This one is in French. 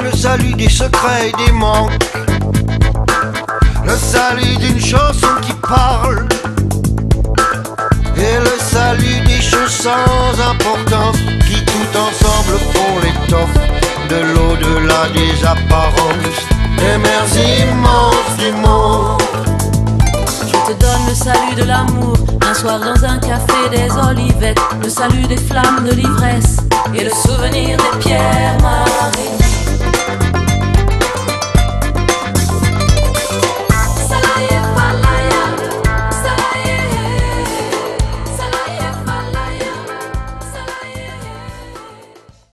le salut des secrets et des manques, le salut d'une chanson qui parle, et le salut des choses sans importance qui tout ensemble font l'étoffe de l'au-delà des apparences, des mers immenses du monde. Je te donne le salut de l'amour, un soir dans un café des Olivettes, le salut des flammes de l'ivresse et le souvenir des pierres